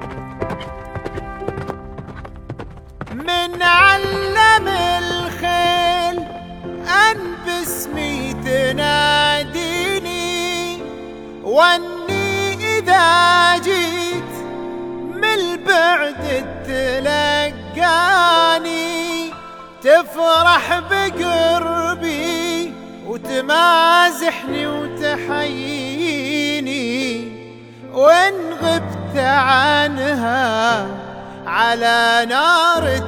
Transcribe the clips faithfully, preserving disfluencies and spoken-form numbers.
من علم الخيل أن باسمي تناديني، وأني إذا جيت من البعد تلقاني، تفرح بقربي وتمازحني وتحييني، وإن غبت عنها على نار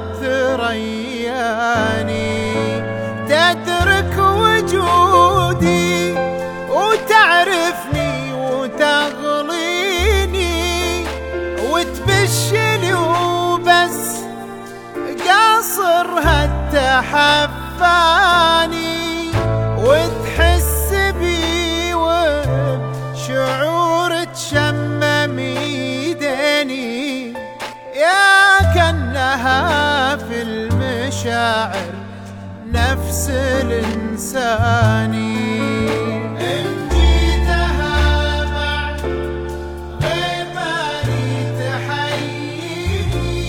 ترياني، تترك وجودي وتعرفني وتغليني، وتبشلي وبس قاصرها تحفاني، وتحس بي وبشعور تشمم يديني، يا كأنها في المشاعر نفس الإنساني. إن جيتها بعد غيباني تحييني،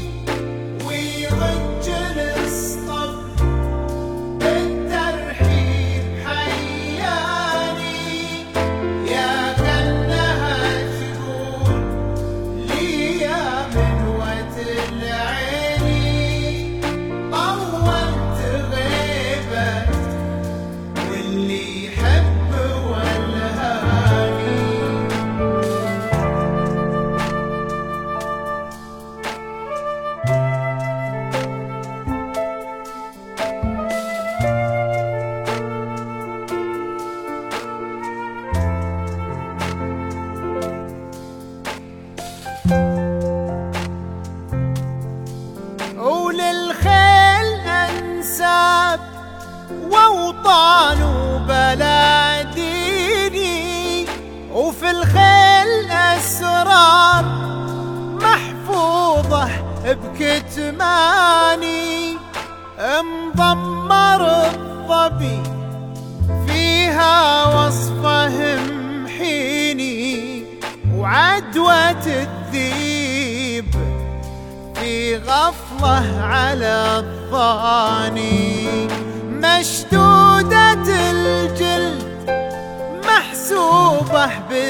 ويضج الاسطب بالترحيب حياني، يا كأنها تقول لي يا منوة العيني، طولت غيبك واللي يحب والهاني. وللخيل أنساب وأوطان وبلاديني، وفي الخيل أسرار محفوظة بكتماني، مضمر الظبي فيها وصفه محيني، وعدوة الذيب في غفلة على الضاني، مشدودة الجلد محسوبة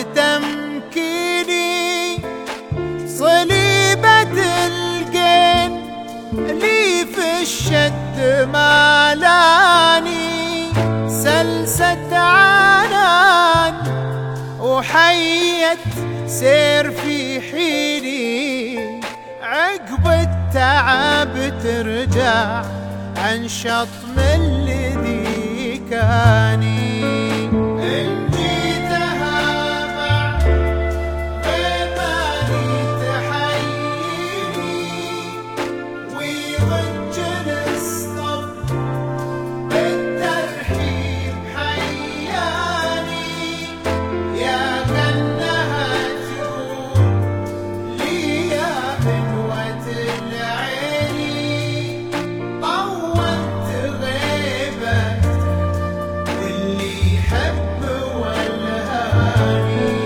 بتمكيني، صليبة الجين لي في الشد مالاني، سلسة عنان وحية سير في حيني، عقب التعب ترجع أنشط من الذي كاني. إن جيتها بعد غيباني تحييني، ويضج الاسطب بالترحيب حياني، يا كأنها تقول لي يا منوة العيني، طولت غيبك واللي يحب والهاني.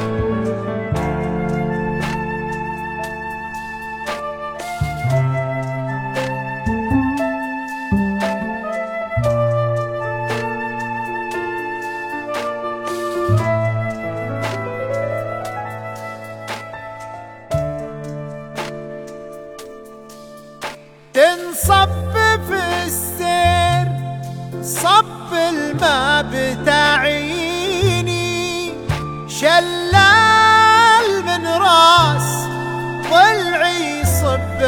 تنصب في السير صب الماء بتعيني، شلال من راس ضلعي صب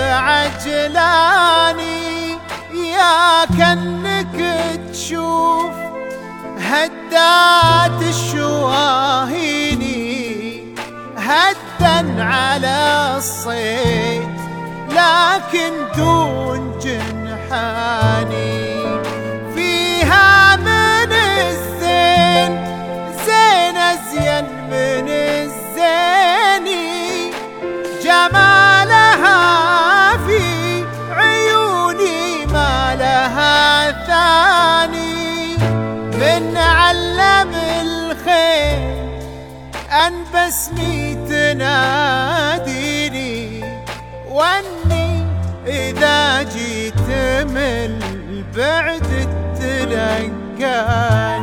عجلاني، يا كأنك تشوف هدات الشواهيني، هدا على الصيد لكن دون جنحاني، فيها من الزين زين أزين من الزيني، جمالها في عيوني ما لها ثاني، من علم الخيل أن باسمي تناديني، من البعد تلقاني.